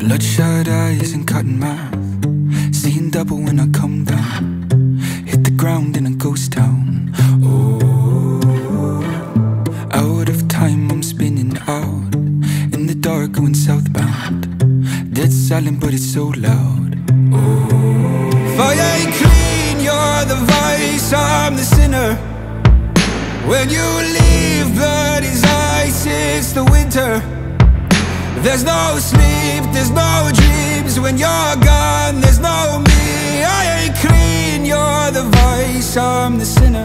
Bloodshot eyes and cutting mouth, seeing double when I come down. Hit the ground in a ghost town. Oh, out of time I'm spinning out in the dark going southbound. Dead silent but it's so loud. Oh, fire ain't clean, you're the vice, I'm the sinner. When you leave, blood is ice, it's the winter. There's no sleep, there's no dreams. When you're gone, there's no me. I ain't clean, you're the vice, I'm the sinner.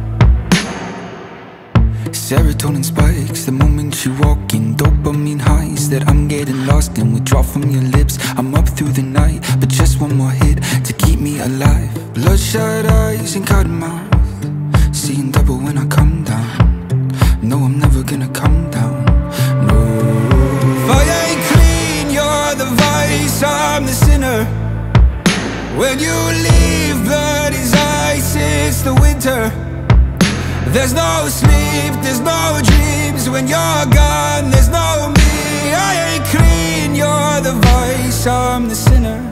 Serotonin spikes the moment you walk in. Dopamine highs that I'm getting lost in. Withdraw from your lips, I'm up through the night, but just one more hit to keep me alive. Bloodshot eyes and cotton mouth, seeing double when I come down. No, I'm never gonna come down. No, fire ain't clean, you're the vice, I'm the sinner. When you leave, blood is ice, it's the winter. There's no sleep, there's no dreams. When you're gone, there's no me. I ain't clean, you're the vice, I'm the sinner.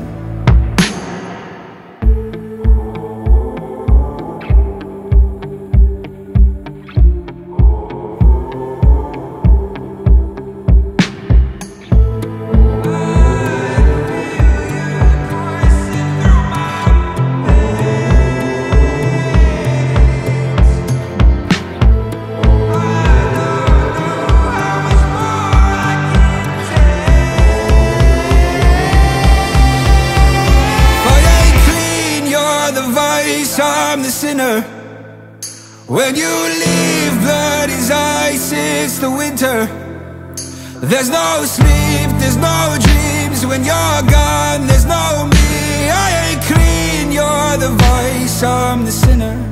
I'm the sinner. When you leave, blood is ice, it's the winter. There's no sleep, there's no dreams. When you're gone, there's no me. I ain't clean, you're the vice, I'm the sinner.